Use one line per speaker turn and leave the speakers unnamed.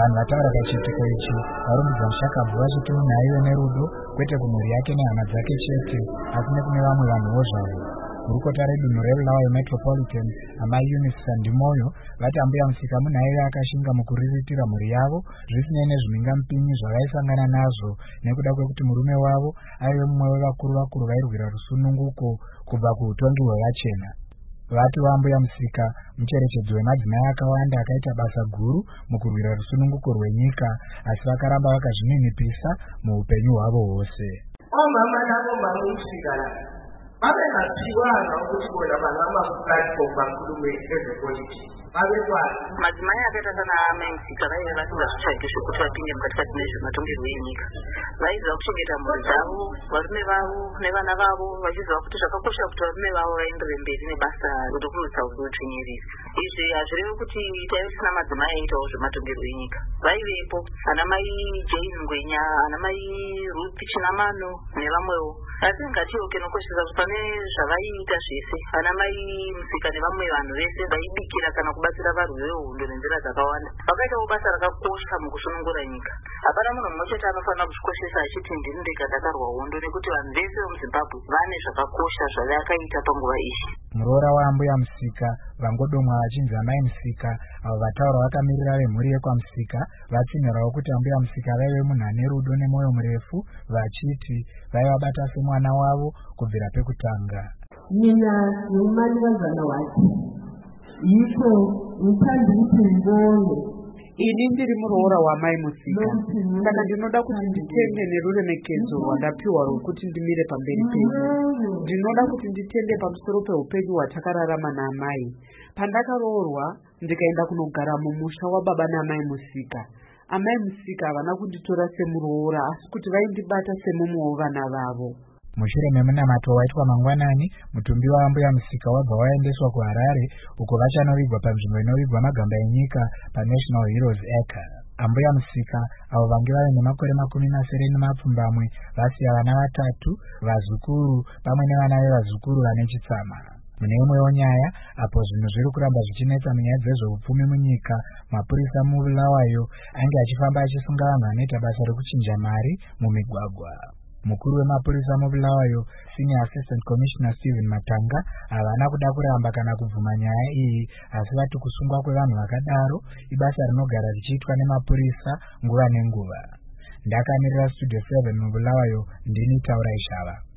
vanhu vataura kachiitiko ichi varumbidza mushakabvu vachiti munhu aive nerudo kwete kumhuri yake nehama dzake chete asi nekune vamwe vanhuwo zvavo. Gurukota redunhu reBulawayo Metropolitan amai Eunice Sandimoyo vati ambuya musika munhu aive akashinga mukuriritira mhuri yavo zvisinei nezvimingamupinyi zvavaisangana nazvo nekuda kwekuti murume wavo aive mumwe wevakuru vairwira rusununguko kubva kuutongi hwevachena. Vati vambuya musika mucherechedzo wemadzimai akawanda akaita basa guru mukurwira rusununguko rwenyika asi vakaramba vakazvininipisa muupenyu hwavo hwose.
Omama nabo mamusikana vabenapiwana ukuthi bona bangamaplatform bakhulume ezepolitiki
madzimai akaita sana amensika vaive vasingazvitsvagizve kuti vapinde mukatikati nezvematongerwo enyika. Vaiziva kuchengeta mhuri dzavo, varume vavo nevana vavo, vachiziva kuti zvakakosha kuti varume vavo vaendere mberi nebasa rekukumisa upenyu. Izvi hazvirevi kuti taive tisina madzimai aitawo zvematongerwo enyika. Vaivepo anamai Jane Ngwenya, anamai Ruth Chinamano nevamwewo. Asi ngatiyoke nokoshesa kuti pane zvavaiita zvese anamai Musika nevamwe vanhu vese vaibikira kana kubatsira varwi vehondo nenzira dzakawanda. Vakaitawo basa rakakosha mukusunungura nyika. Hapana munhu mumwe chete anofanira kuzvikoshesa achiti ndini ndega ndakarwa hondo nekuti vanhu vese vemuZimbabwe vane zvakakosha zvavakaita panguva iyi.
Muroora waambuya Musika vangodomwa vachinzi amai Musika avo vataura vakamirira vemhuri yekwaMusika vatsinhirawo kuti ambuya Musika vaive munhu ane rudo nemwoyo murefu vachiti vaivabata semwana wavo kubvira pekutanga.
Mina nomani wazana wake yiko nthanda ukuthi ngibone
ini ndiri muroora wamai Musika saka ndinoda kuti nditende neruremekedzo rwandapiwa rwokuti ndimire pamberi penyu. Ndinoda kuti nditende pamusoro peupenyu hwatakararama naamai. Pandakaroorwa ndikaenda kunogara mumusha wababa naamai Musika, amai Musika havana kunditora semuroora asi kuti vaindibata semumwe wevana vavo.
Mushure memunamato waitwa mangwanani, mutumbi waambuya Musika wabva waendeswa kuHarare uko vachanovigwa panzvimbo inovigwa magamba enyika paNational Heroes Acre. Ambuya Musika avo vange vave nemakore 80 vasiya vana 3, vazukuru pamwe nevana vevazukuru vane chitsama. Mune imwewo nyaya, apo zvinhu zviri kuramba zvichinetsa munyaya dzezveupfumi munyika, mapurisa muBulawayo ange achifamba achisunga vanhu vanoita basa rekuchinja mari mumigwagwa. Mukuru wemapurisa muBulawayo, Senior Assistant Commissioner Stephen Matanga, havana kuda kuramba kana kubvuma nyaya iyi, asi vati kusungwa kwevanhu vakadaro ibasa rinogara richiitwa nemapurisa nguva nenguva. Ndakamirira Studio 7 muBulawayo, ndini Taura Ishava.